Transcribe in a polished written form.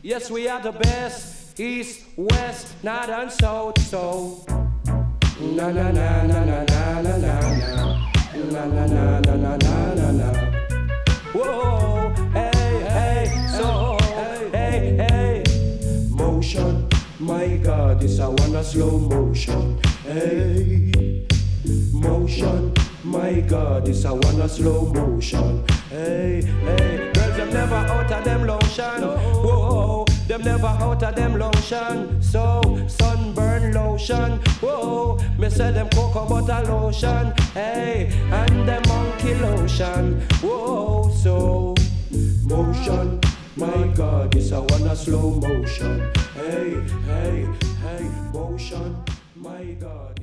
Yes, we are the best. East, west, north and south. So na na na na na na na na na na na na na na na. Whoa, hey, hey, so hey, hey. Motion, my God, it's a one slow motion. Hey, motion, my God, it's a one slow motion. Hey, hey, girls them never out of them lotion. Whoa, them never out of them lotion. So sunburn lotion. Whoa, me say them cocoa butter lotion. Hey, and them monkey lotion. Whoa, so motion, my God, it's a one slow motion. Hey, hey, hey, motion, my God.